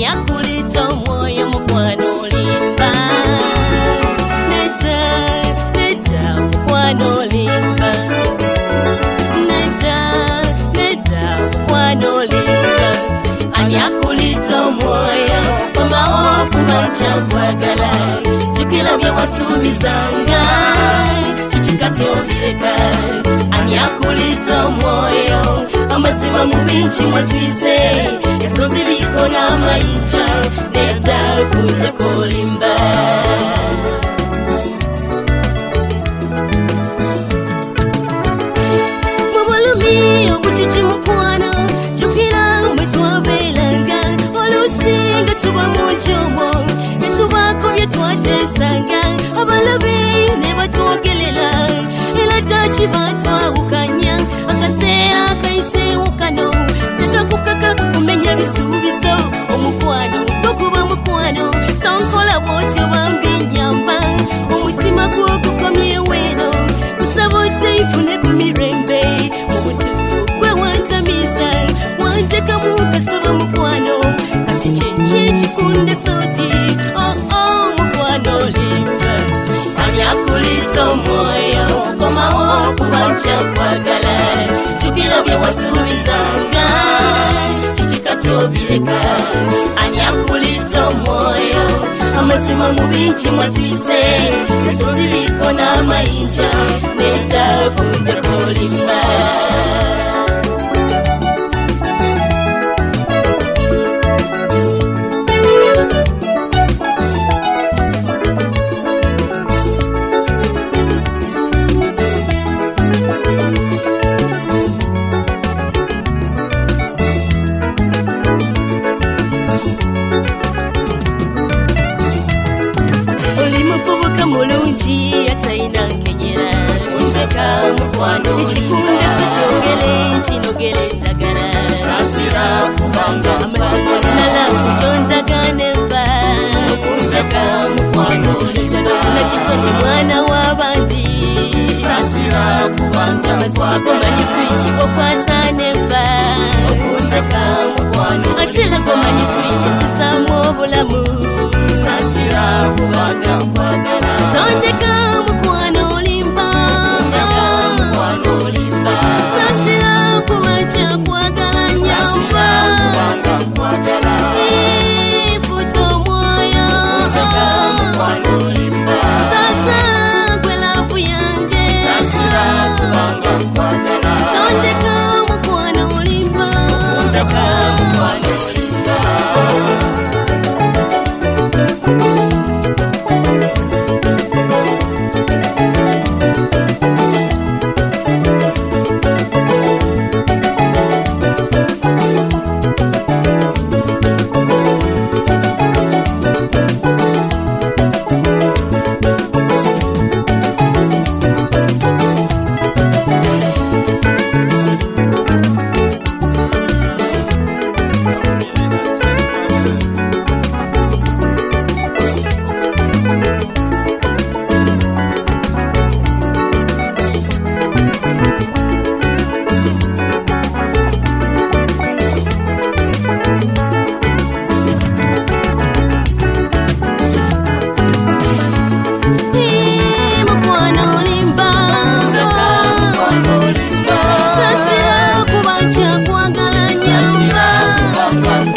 anyakulita moyo mukwano limba neta mukwano limba neta mukwano limba anyakulita moyo mama okubancha kwagala jukila bya wasubizanga chichikati obireka anyakulita moyo amazima mubinchi mwatwize yasozi biko n'amayinja neta kuja kolimba mubulumi obutiti mukwano jukira mwetwabelanga olusinga tuba mujomo netubako byetwatesanga abalabi ne batwogelela ela tachi batwawukanya akaseera kaisewukano tetakukaka kumenya bisuubizo omukwano gokuba mukwano tonkola bwotyo bambi nyamba omutima gwogukomye weno kusaba oteifune ku mirembe mubutufu gwe wantamiza wantekamu kasaba mukwano kati kiki kikunde soti mukwano limba anyakulita moyo komawo kubancha kwagala jukira bye wasubizanga chichikatobireka anyakulita moyo amazima mubinchi mwatwise yasozi biko n'amayinja neta kunde kolimba mulungi ataina nkenyera unzeka mukwano ichikunda kuchongele chinogele tagara sasira kubanga amasimo nala kuchondagane mfa unzeka mukwano chindana kitoni mwana wabandi sasira kubanga amasimo manisi chiwokwatane mfa unzeka mukwano atela komanisi chikusamo bulamu sasira kubanga kwagala tondeka mukwano limba sasira kubancha kwagala nyamba ifuto moyo sasa gwelavu yange tondeka mukwano limba sasira kubancha kwagala nyamba